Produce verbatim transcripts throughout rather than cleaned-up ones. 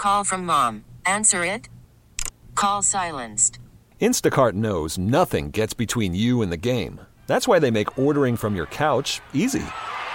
Call from mom. Answer it. Call silenced. Instacart knows nothing gets between you and the game. That's why they make ordering from your couch easy.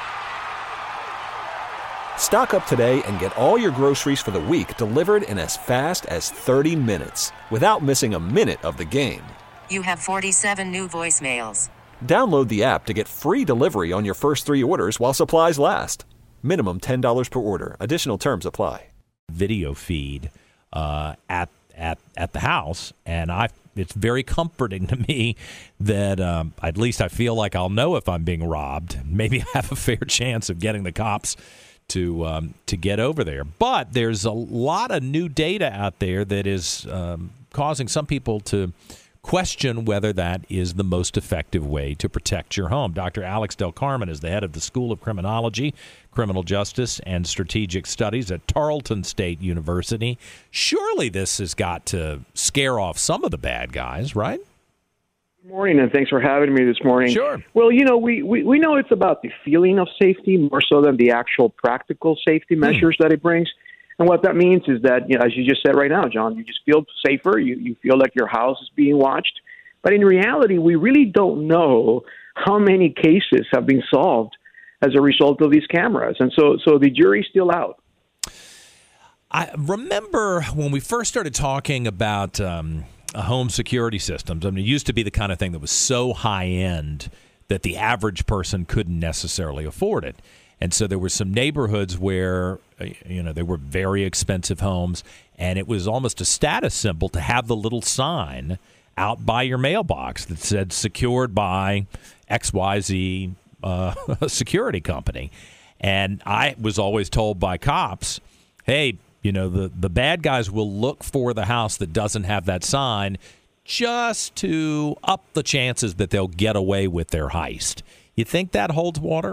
Stock up today and get all your groceries for the week delivered in as fast as thirty minutes without missing a minute of the game. You have forty-seven new voicemails. Download the app to get free delivery on your first three orders while supplies last. Minimum ten dollars per order. Additional terms apply. Video feed uh, at at at the house, and I it's very comforting to me that um, at least I feel like I'll know if I'm being robbed. Maybe I have a fair chance of getting the cops to um, to get over there. But there's a lot of new data out there that is um, causing some people to question whether that is the most effective way to protect your home. Doctor Alex Del Carmen is the head of the School of Criminology, Criminal Justice, and Strategic Studies at Tarleton State University. Surely this has got to scare off some of the bad guys, right? Good morning, and thanks for having me this morning. Sure. Well, you know, we, we, we know it's about the feeling of safety more so than the actual practical safety measures hmm. that it brings. And what that means is that, you know, as you just said right now, John, you just feel safer. You, you feel like your house is being watched. But in reality, we really don't know how many cases have been solved as a result of these cameras. And so, so the jury's still out. I remember when we first started talking about um, home security systems, I mean, it used to be the kind of thing that was so high-end that the average person couldn't necessarily afford it. And so there were some neighborhoods where, you know, they were very expensive homes, and it was almost a status symbol to have the little sign out by your mailbox that said secured by X Y Z uh, security company. And I was always told by cops, hey, you know, the, the bad guys will look for the house that doesn't have that sign just to up the chances that they'll get away with their heist. You think that holds water?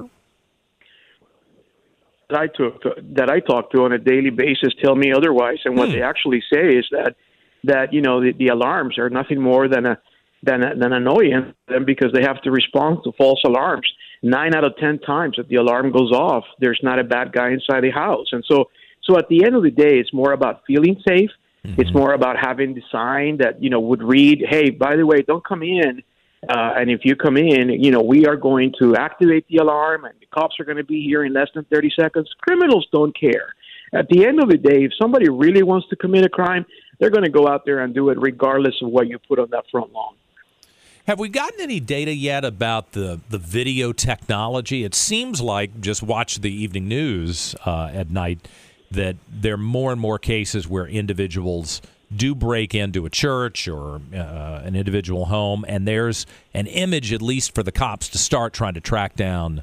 That I took to, that I talk to on a daily basis tell me otherwise, and what hmm. they actually say is that that you know the, the alarms are nothing more than a than a, than annoying to them because they have to respond to false alarms. Nine out of ten times that the alarm goes off, there's not a bad guy inside the house, and so so at the end of the day, it's more about feeling safe. Mm-hmm. It's more about having the sign that you know would read, "Hey, by the way, don't come in." Uh, and if you come in, you know, we are going to activate the alarm and the cops are going to be here in less than thirty seconds. Criminals don't care. At the end of the day, if somebody really wants to commit a crime, they're going to go out there and do it regardless of what you put on that front lawn. Have we gotten any data yet about the, the video technology? It seems like, just watch the evening news uh, at night, that there are more and more cases where individuals do break into a church or uh, an individual home, and there's an image, at least for the cops, to start trying to track down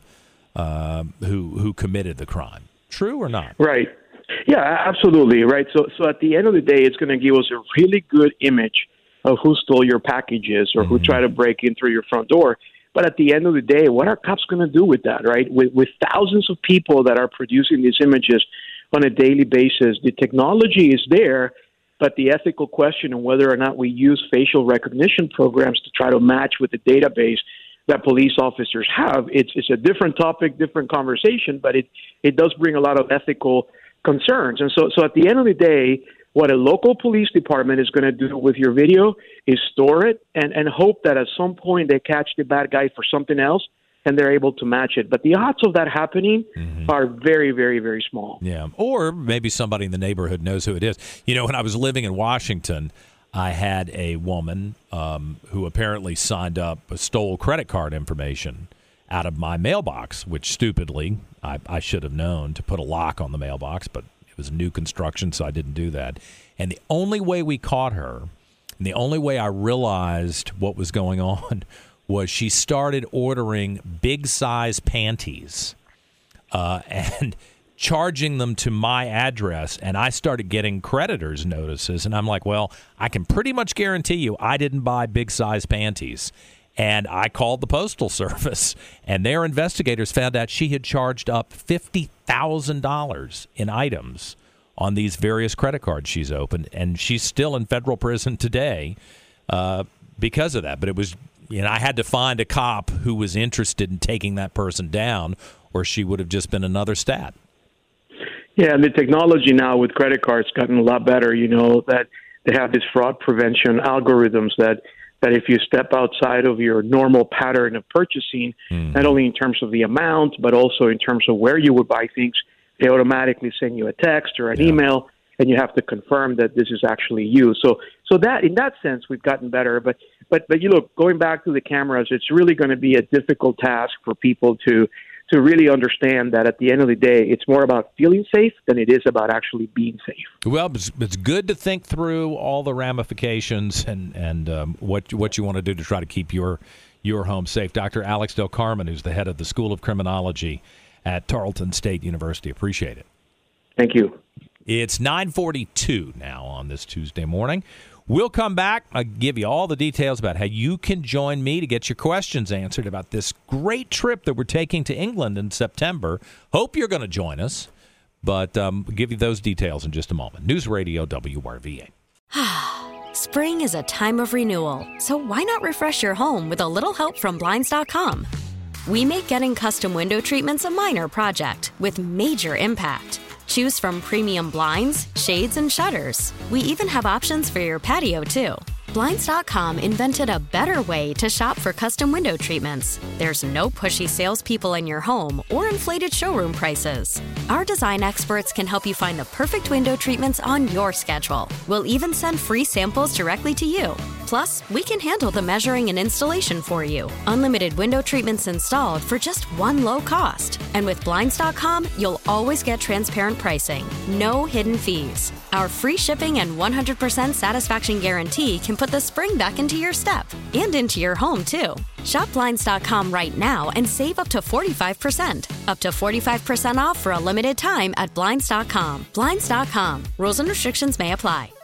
uh, who who committed the crime. True or not? Right. Yeah, absolutely. Right. So, so at the end of the day, it's going to give us a really good image of who stole your packages or mm-hmm. who tried to break in through your front door. But at the end of the day, what are cops going to do with that? Right. With with thousands of people that are producing these images on a daily basis, the technology is there. But the ethical question of whether or not we use facial recognition programs to try to match with the database that police officers have, it's, it's a different topic, different conversation, but it, it does bring a lot of ethical concerns. And so, so at the end of the day, what a local police department is going to do with your video is store it and, and hope that at some point they catch the bad guy for something else and they're able to match it. But the odds of that happening mm-hmm. are very, very, very small. Yeah, or maybe somebody in the neighborhood knows who it is. You know, when I was living in Washington, I had a woman um, who apparently signed up, stole credit card information out of my mailbox, which stupidly, I, I should have known to put a lock on the mailbox, but it was new construction, so I didn't do that. And the only way we caught her, and the only way I realized what was going on was she started ordering big-size panties uh, and charging them to my address, and I started getting creditors' notices. And I'm like, well, I can pretty much guarantee you I didn't buy big-size panties. And I called the Postal Service, and their investigators found out she had charged up fifty thousand dollars in items on these various credit cards she's opened, and she's still in federal prison today uh, because of that. But it was... You know, I had to find a cop who was interested in taking that person down, or she would have just been another stat. Yeah, and the technology now with credit cards gotten a lot better. You know, that they have these fraud prevention algorithms that, that if you step outside of your normal pattern of purchasing, mm. not only in terms of the amount, but also in terms of where you would buy things, they automatically send you a text or an yeah. email, and you have to confirm that this is actually you. So, so that in that sense, we've gotten better. But, but, but you look, going back to the cameras, it's really going to be a difficult task for people to to really understand that at the end of the day, it's more about feeling safe than it is about actually being safe. Well, it's, it's good to think through all the ramifications and and um, what what you want to do to try to keep your your home safe. Doctor Alex Del Carmen, who's the head of the School of Criminology at Tarleton State University. Appreciate it. Thank you. It's nine forty-two now on this Tuesday morning. We'll come back. I'll give you all the details about how you can join me to get your questions answered about this great trip that we're taking to England in September. Hope you're going to join us, but um, we'll give you those details in just a moment. News Radio W R V A. Spring is a time of renewal, so why not refresh your home with a little help from Blinds dot com? We make getting custom window treatments a minor project with major impact. Choose from premium blinds, shades, and shutters. We even have options for your patio, too. Blinds dot com invented a better way to shop for custom window treatments. There's no pushy salespeople in your home or inflated showroom prices. Our design experts can help you find the perfect window treatments on your schedule. We'll even send free samples directly to you. Plus, we can handle the measuring and installation for you. Unlimited window treatments installed for just one low cost. And with Blinds dot com, you'll always get transparent pricing. No hidden fees. Our free shipping and one hundred percent satisfaction guarantee can put the spring back into your step and into your home, too. Shop Blinds dot com right now and save up to forty-five percent. Up to forty-five percent off for a limited time at Blinds dot com. Blinds dot com. Rules and restrictions may apply.